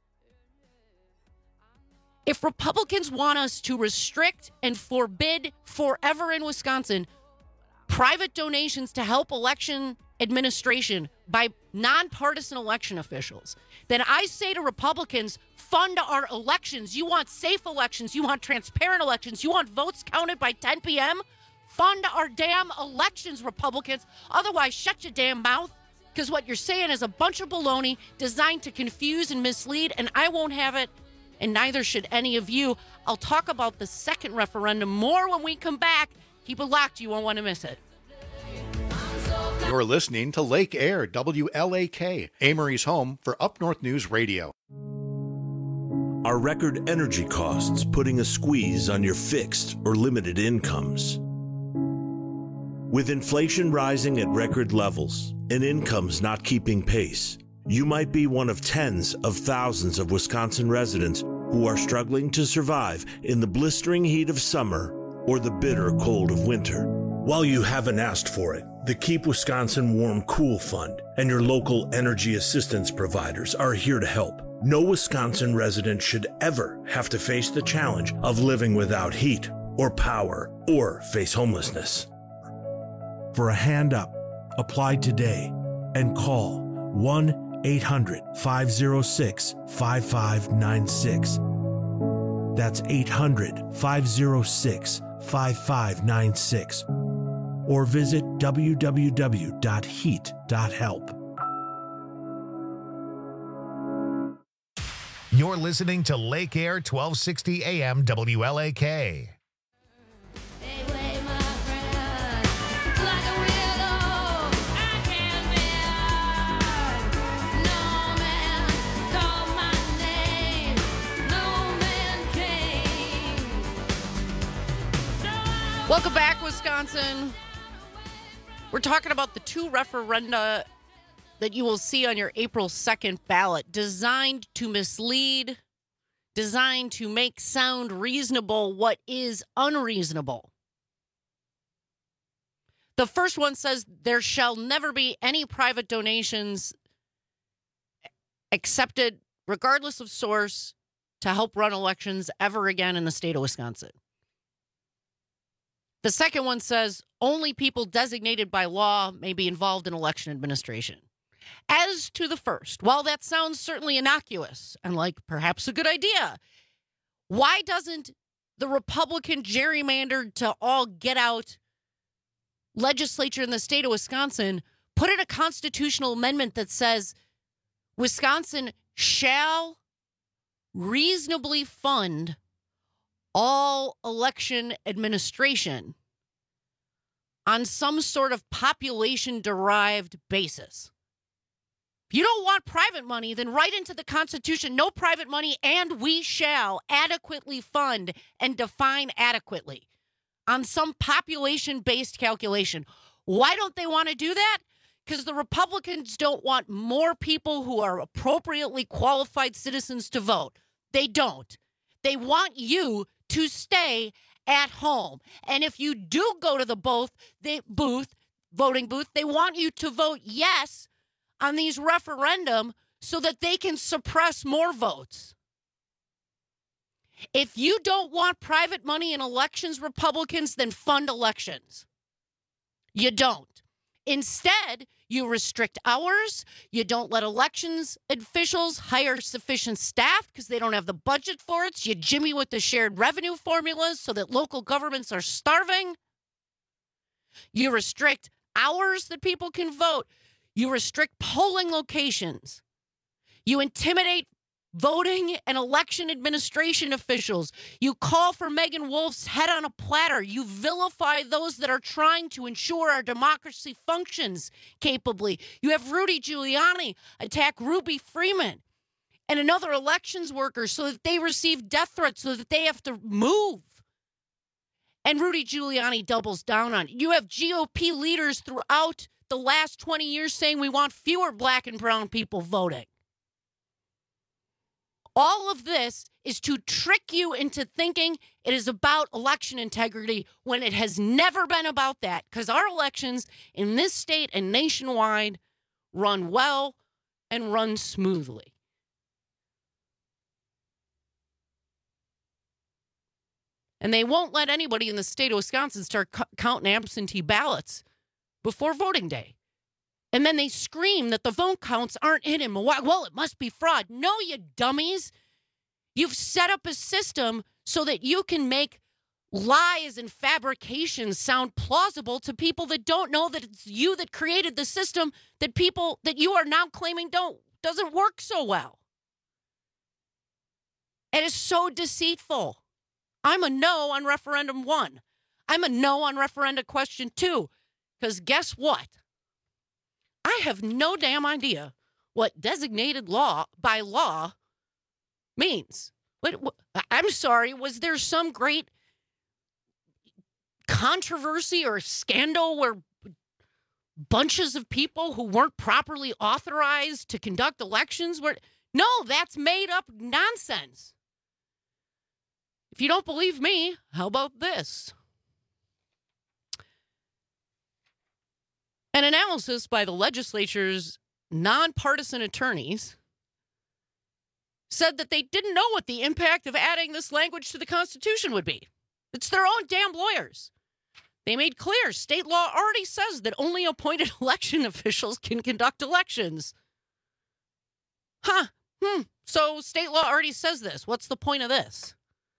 If Republicans want us to restrict and forbid forever in Wisconsin private donations to help election administration by nonpartisan election officials, then I say to Republicans, fund our elections. You want safe elections. You want transparent elections. You want votes counted by 10 p.m.? Fund our damn elections, Republicans. Otherwise, shut your damn mouth, because what you're saying is a bunch of baloney designed to confuse and mislead, and I won't have it, and neither should any of you. I'll talk about the second referendum more when we come back. Keep it locked. You won't want to miss it. You're listening to Lake Air, WLAK, Amory's home for Up North News Radio. Are record energy costs putting a squeeze on your fixed or limited incomes? With inflation rising at record levels and incomes not keeping pace, you might be one of tens of thousands of Wisconsin residents who are struggling to survive in the blistering heat of summer or the bitter cold of winter. While you haven't asked for it, the Keep Wisconsin Warm Cool Fund and your local energy assistance providers are here to help. No Wisconsin resident should ever have to face the challenge of living without heat or power or face homelessness. For a hand up, apply today and call 1-800-506-5596. That's 800-506-5596. Or visit www.heat.help. You're listening to Lake Air 1260 AM WLAK. Welcome back, Wisconsin. We're talking about the two referenda that you will see on your April 2nd ballot, designed to mislead, designed to make sound reasonable what is unreasonable. The first one says there shall never be any private donations accepted, regardless of source, to help run elections ever again in the state of Wisconsin. The second one says only people designated by law may be involved in election administration. As to the first, while that sounds certainly innocuous and like perhaps a good idea, why doesn't the Republican gerrymandered to all get out legislature in the state of Wisconsin put in a constitutional amendment that says Wisconsin shall reasonably fund all election administration on some sort of population-derived basis? If you don't want private money, then write into the Constitution, no private money, and we shall adequately fund and define adequately on some population-based calculation. Why don't they want to do that? Because the Republicans don't want more people who are appropriately qualified citizens to vote. They don't. They want you to stay at home. And if you do go to the voting booth, they want you to vote yes on these referendum so that they can suppress more votes. If you don't want private money in elections, Republicans, then fund elections. You don't. Instead, you restrict hours. You don't let elections officials hire sufficient staff because they don't have the budget for it. You jimmy with the shared revenue formulas so that local governments are starving. You restrict hours that people can vote. You restrict polling locations. You intimidate voting and election administration officials. You call for Megan Wolf's head on a platter. You vilify those that are trying to ensure our democracy functions capably. You have Rudy Giuliani attack Ruby Freeman and another elections worker so that they receive death threats so that they have to move. And Rudy Giuliani doubles down on it. You have GOP leaders throughout the last 20 years saying we want fewer black and brown people voting. All of this is to trick you into thinking it is about election integrity when it has never been about that, because our elections in this state and nationwide run well and run smoothly. And they won't let anybody in the state of Wisconsin start counting absentee ballots before voting day. And then they scream that the vote counts aren't in him. Well, it must be fraud. No, you dummies. You've set up a system so that you can make lies and fabrications sound plausible to people that don't know that it's you that created the system that people that you are now claiming doesn't work so well. It is so deceitful. I'm a no on referendum 1. I'm a no on referenda question 2. Because guess what? I have no damn idea what designated law by law means. I'm sorry, was there some great controversy or scandal where bunches of people who weren't properly authorized to conduct elections were? No, that's made up nonsense. If you don't believe me, how about this? An analysis by the legislature's nonpartisan attorneys said that they didn't know what the impact of adding this language to the Constitution would be. It's their own damn lawyers. They made clear state law already says that only appointed election officials can conduct elections. So state law already says this. What's the point of this?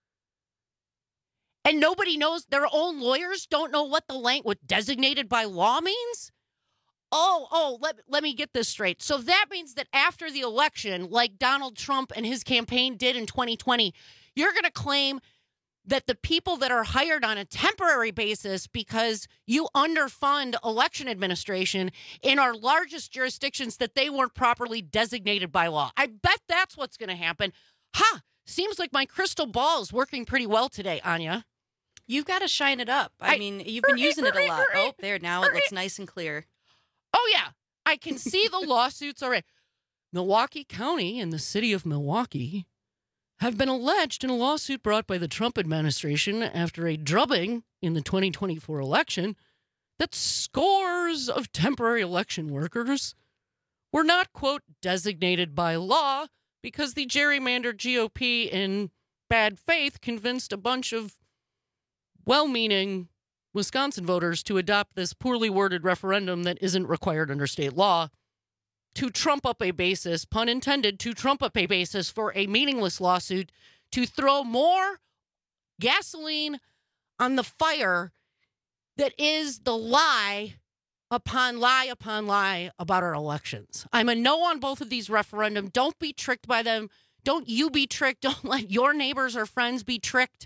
And nobody knows, their own lawyers don't know what what designated by law means? Let me get this straight. So that means that after the election, like Donald Trump and his campaign did in 2020, you're going to claim that the people that are hired on a temporary basis because you underfund election administration in our largest jurisdictions, that they weren't properly designated by law. I bet that's what's going to happen. Seems like my crystal ball is working pretty well today, Anya. You've got to shine it up. I mean, you've been using it a lot. Oh, there, now it looks nice and clear. Oh, yeah. I can see the lawsuits already. Milwaukee County and the city of Milwaukee have been alleged in a lawsuit brought by the Trump administration after a drubbing in the 2024 election that scores of temporary election workers were not, quote, designated by law because the gerrymandered GOP in bad faith convinced a bunch of well-meaning Wisconsin voters to adopt this poorly worded referendum that isn't required under state law to trump up a basis, pun intended, to trump up a basis for a meaningless lawsuit to throw more gasoline on the fire that is the lie upon lie upon lie about our elections. I'm a no on both of these referendum. Don't be tricked by them. Don't you be tricked. Don't let your neighbors or friends be tricked.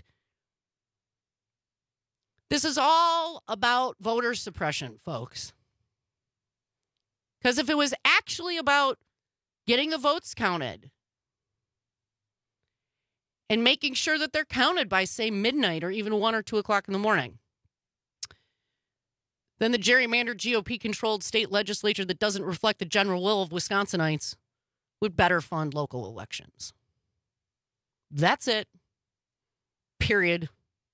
This is all about voter suppression, folks. Because if it was actually about getting the votes counted and making sure that they're counted by, say, midnight or even 1 or 2 o'clock in the morning, then the gerrymandered GOP-controlled state legislature that doesn't reflect the general will of Wisconsinites would better fund local elections. That's it. Period.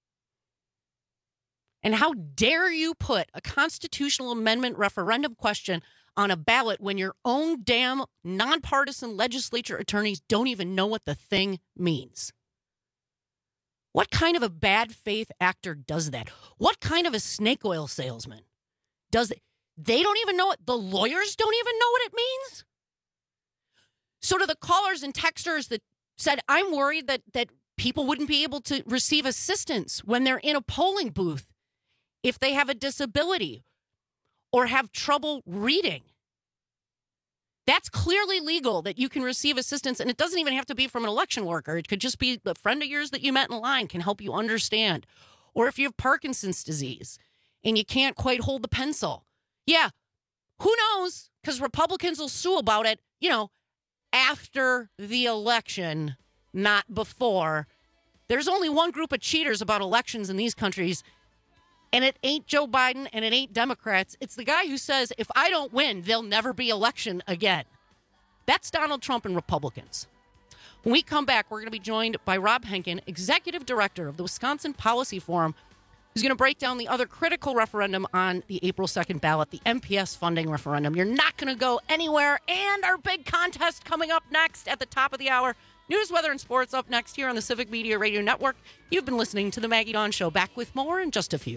And how dare you put a constitutional amendment referendum question on a ballot when your own damn nonpartisan legislature attorneys don't even know what the thing means? What kind of a bad faith actor does that? What kind of a snake oil salesman does it? They don't even know it. The lawyers don't even know what it means. So to the callers and texters that said, I'm worried that people wouldn't be able to receive assistance when they're in a polling booth if they have a disability or have trouble reading. That's clearly legal, that you can receive assistance, and it doesn't even have to be from an election worker. It could just be a friend of yours that you met in line can help you understand. Or if you have Parkinson's disease and you can't quite hold the pencil. Yeah, who knows? Because Republicans will sue about it, after the election, not before. There's only one group of cheaters about elections in these countries, and it ain't Joe Biden and it ain't Democrats. It's the guy who says, if I don't win, there'll never be election again. That's Donald Trump and Republicans. When we come back, we're going to be joined by Rob Henkin, Executive Director of the Wisconsin Policy Forum, who's going to break down the other critical referendum on the April 2nd ballot, the MPS funding referendum. You're not going to go anywhere. And our big contest coming up next at the top of the hour. News, weather, and sports up next here on the Civic Media Radio Network. You've been listening to The Maggie Dawn Show. Back with more in just a few.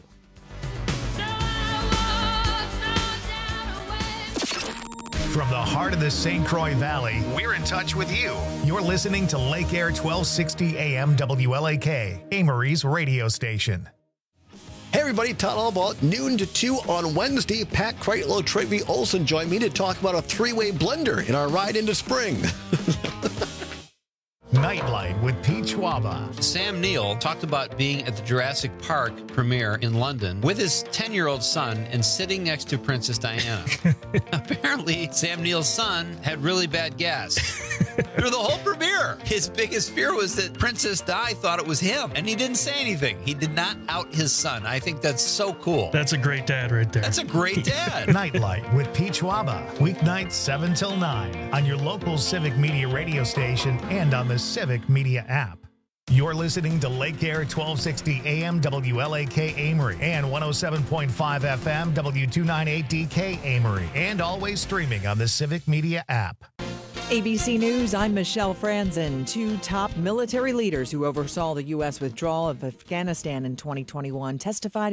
From the heart of the St. Croix Valley, we're in touch with you. You're listening to Lake Air 1260 AM WLAK, Amory's radio station. Hey everybody, Todd Allbaugh, noon to 2 on Wednesday. Pat Kreitlow, Troy V. Olson join me to talk about a three-way blender in our ride into spring. Nightlight with Pete Schwaba. Sam Neill talked about being at the Jurassic Park premiere in London with his 10-year-old son and sitting next to Princess Diana. Apparently, Sam Neill's son had really bad gas. Through the whole premiere, his biggest fear was that Princess Di thought it was him, and he didn't say anything. He did not out his son. I think that's so cool. That's a great dad right there. That's a great dad. Nightlight with Peach Waba, weeknights 7 till 9 on your local Civic Media radio station and on the Civic Media app. You're listening to Lake Air 1260 AM WLAK Amory and 107.5 FM W298DK Amory, and always streaming on the Civic Media app. ABC News, I'm Michelle Franzen. 2 top military leaders who oversaw the U.S. withdrawal of Afghanistan in 2021 testified